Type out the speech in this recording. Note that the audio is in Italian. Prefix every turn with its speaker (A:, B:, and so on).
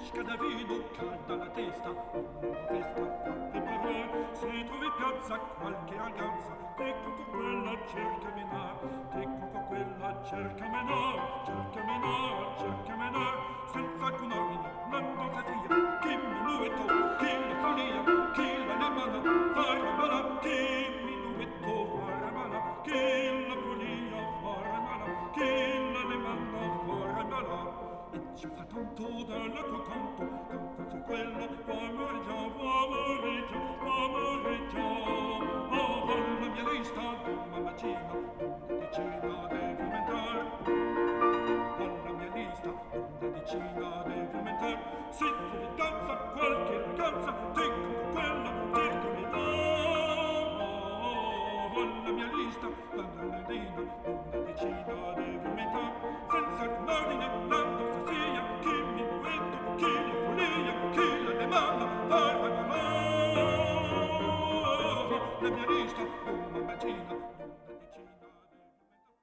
A: Bisca da vino, calda la testa, una festa fatte parè. Se trovi piazza qualche ragazza, ecco con quella cerca menar, ecco con quella cerca menar, cerca menar, cerca menar, senza alcun ordine, non sa sia, chi minuetto, chi la follia, chi la lemana, farà mala, chi minuetto farà mala, chi la follia farà mala, chi la lemana farà mala. E ci fa tanto dalla tua canto, canto su quella, vamoreggia, oh, la mia lista, mamacina, donde decina devi aumentar, alla mia lista, donde decina devi aumentar, se tu mi danza qualche ragazza, tengo con quella, cercami là, alla mia lista, donde decina devi aumentar, senza alcun ordine, tanto se sia, chi mi duetto, chi la follia, chi la demanda, farà la mia lista, una bacina,